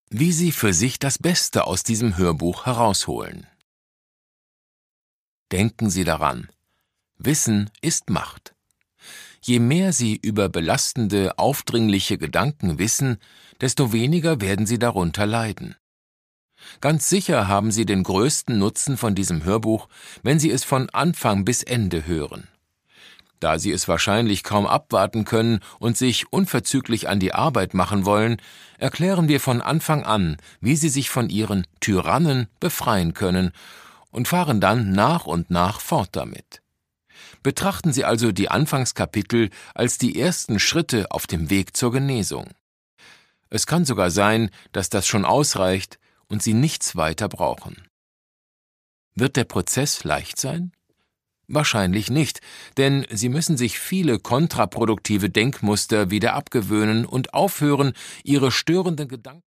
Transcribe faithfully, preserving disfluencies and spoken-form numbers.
Wie Sie für sich das Beste aus diesem Hörbuch herausholen. Denken Sie daran: Wissen ist Macht. Je mehr Sie über belastende, aufdringliche Gedanken wissen, desto weniger werden Sie darunter leiden. Ganz sicher haben Sie den größten Nutzen von diesem Hörbuch, wenn Sie es von Anfang bis Ende hören. Da Sie es wahrscheinlich kaum abwarten können und sich unverzüglich an die Arbeit machen wollen, erklären wir von Anfang an, wie Sie sich von Ihren Tyrannen befreien können und fahren dann nach und nach fort damit. Betrachten Sie also die Anfangskapitel als die ersten Schritte auf dem Weg zur Genesung. Es kann sogar sein, dass das schon ausreicht und Sie nichts weiter brauchen. Wird der Prozess leicht sein? Wahrscheinlich nicht, denn Sie müssen sich viele kontraproduktive Denkmuster wieder abgewöhnen und aufhören, Ihre störenden Gedanken